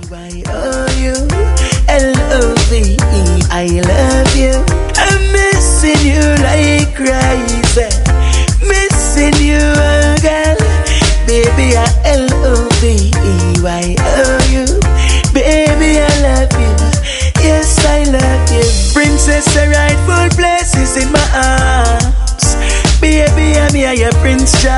Y-O-U L-O-V-E. I love you. I'm missing you like crazy. Missing you, oh girl. Baby, I L-O-V-E. Y-O-U. Baby, I love you. Yes, I love you. Princess, the rightful place is in my arms. Baby, I'm here, your Prince Charles.